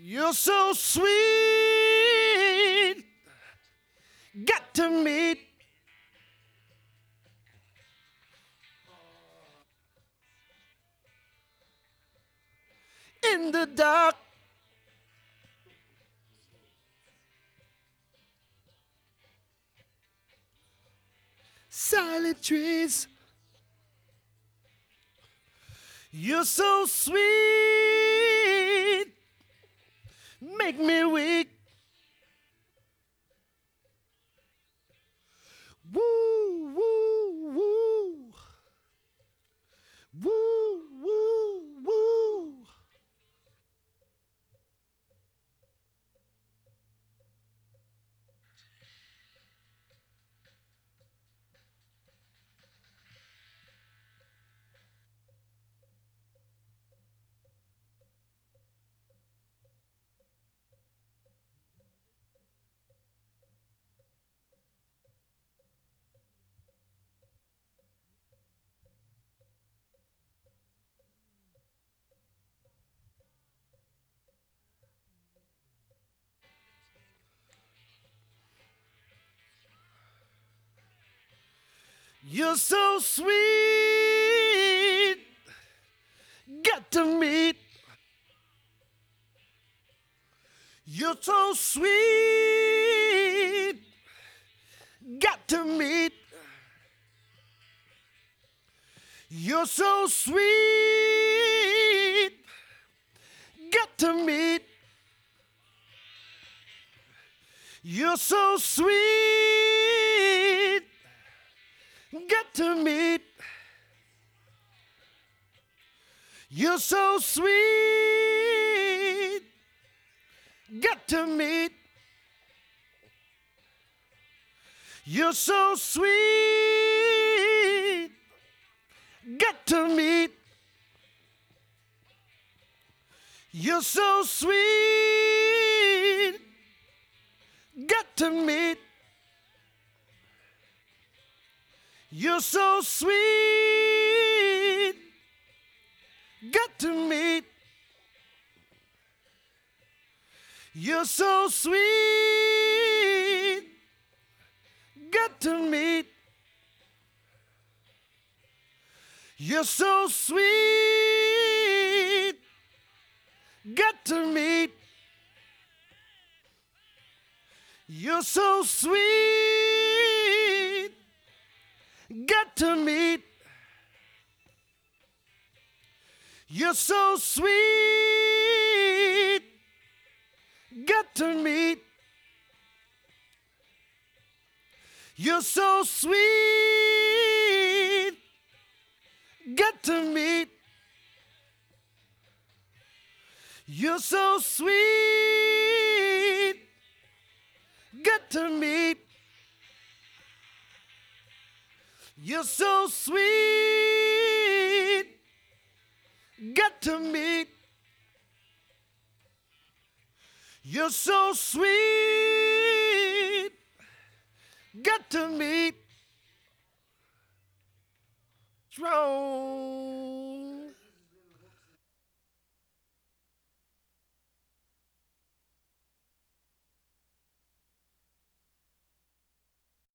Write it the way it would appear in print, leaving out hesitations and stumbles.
You're so sweet, got to meet. In the dark, silent trees. You're so sweet, make me weak. Woo, woo, woo. Woo, woo, woo. You're so sweet, got to meet. You're so sweet, got to meet. You're so sweet, got to meet. You're so sweet, got to meet. You're so sweet, got to meet. You're so sweet, got to meet. You're so sweet, got to meet. You're so sweet, got to meet. You're so sweet, got to meet. You're so sweet, got to meet. You're so sweet, got to meet. You're so sweet, got to meet. You're so sweet, got to meet. You're so sweet, got to meet. You're so sweet, got to meet. You're so sweet, got to meet. What's wrong?